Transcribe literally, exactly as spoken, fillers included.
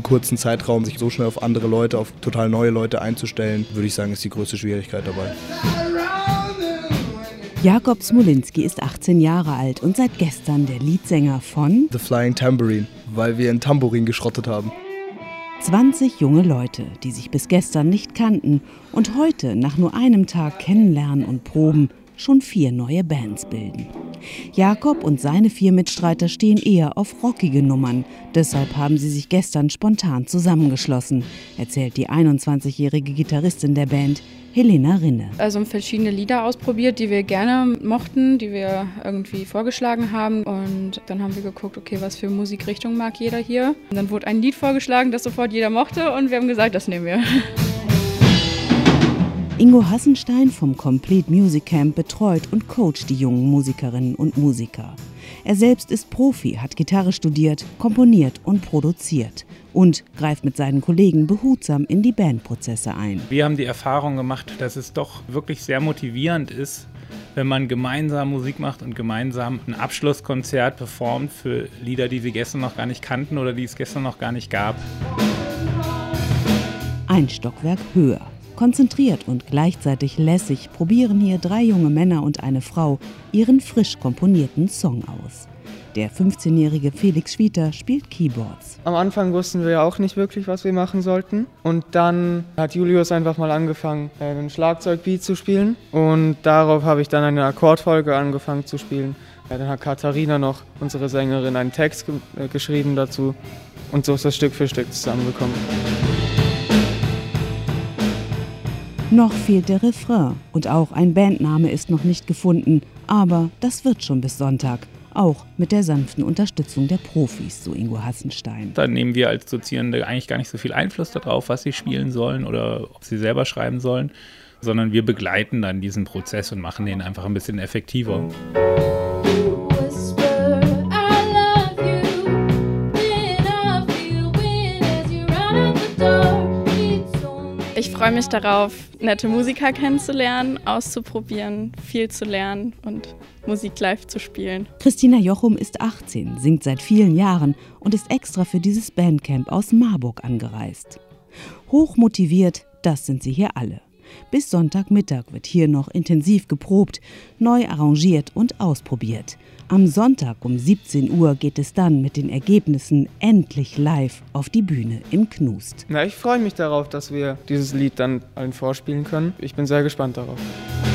kurzen Zeitraum sich so schnell auf andere Leute, auf total neue Leute einzustellen, würde ich sagen, ist die größte Schwierigkeit dabei. Jakob Smolinski ist achtzehn Jahre alt und seit gestern der Leadsänger von The Flying Tambourine, weil wir ein Tambourin geschrottet haben. zwanzig junge Leute, die sich bis gestern nicht kannten und heute nach nur einem Tag Kennenlernen und Proben schon vier neue Bands bilden. Jakob und seine vier Mitstreiter stehen eher auf rockige Nummern. Deshalb haben sie sich gestern spontan zusammengeschlossen, erzählt die einundzwanzigjährige Gitarristin der Band, Helena Rinne. Also verschiedene Lieder ausprobiert, die wir gerne mochten, die wir irgendwie vorgeschlagen haben. Und dann haben wir geguckt, okay, was für Musikrichtung mag jeder hier. Und dann wurde ein Lied vorgeschlagen, das sofort jeder mochte und wir haben gesagt, das nehmen wir. Ingo Hassenstein vom Complete Music Camp betreut und coacht die jungen Musikerinnen und Musiker. Er selbst ist Profi, hat Gitarre studiert, komponiert und produziert und greift mit seinen Kollegen behutsam in die Bandprozesse ein. Wir haben die Erfahrung gemacht, dass es doch wirklich sehr motivierend ist, wenn man gemeinsam Musik macht und gemeinsam ein Abschlusskonzert performt für Lieder, die wir gestern noch gar nicht kannten oder die es gestern noch gar nicht gab. Ein Stockwerk höher. Konzentriert und gleichzeitig lässig probieren hier drei junge Männer und eine Frau ihren frisch komponierten Song aus. Der fünfzehnjährige Felix Schwieter spielt Keyboards. Am Anfang wussten wir ja auch nicht wirklich, was wir machen sollten. Und dann hat Julius einfach mal angefangen, ein Schlagzeugbeat zu spielen. Und darauf habe ich dann eine Akkordfolge angefangen zu spielen. Ja, dann hat Katharina noch, unsere Sängerin, einen Text ge- äh, geschrieben dazu. Und so ist das Stück für Stück zusammengekommen. Noch fehlt der Refrain und auch ein Bandname ist noch nicht gefunden. Aber das wird schon bis Sonntag. Auch mit der sanften Unterstützung der Profis, so Ingo Hassenstein. Da nehmen wir als Dozierende eigentlich gar nicht so viel Einfluss darauf, was sie spielen sollen oder ob sie selber schreiben sollen, sondern wir begleiten dann diesen Prozess und machen den einfach ein bisschen effektiver. Ich freue mich darauf, nette Musiker kennenzulernen, auszuprobieren, viel zu lernen und Musik live zu spielen. Christina Jochum ist achtzehn, singt seit vielen Jahren und ist extra für dieses Bandcamp aus Marburg angereist. Hochmotiviert, das sind sie hier alle. Bis Sonntagmittag wird hier noch intensiv geprobt, neu arrangiert und ausprobiert. Am Sonntag um siebzehn Uhr geht es dann mit den Ergebnissen endlich live auf die Bühne im Knust. Na, ich freue mich darauf, dass wir dieses Lied dann allen vorspielen können. Ich bin sehr gespannt darauf.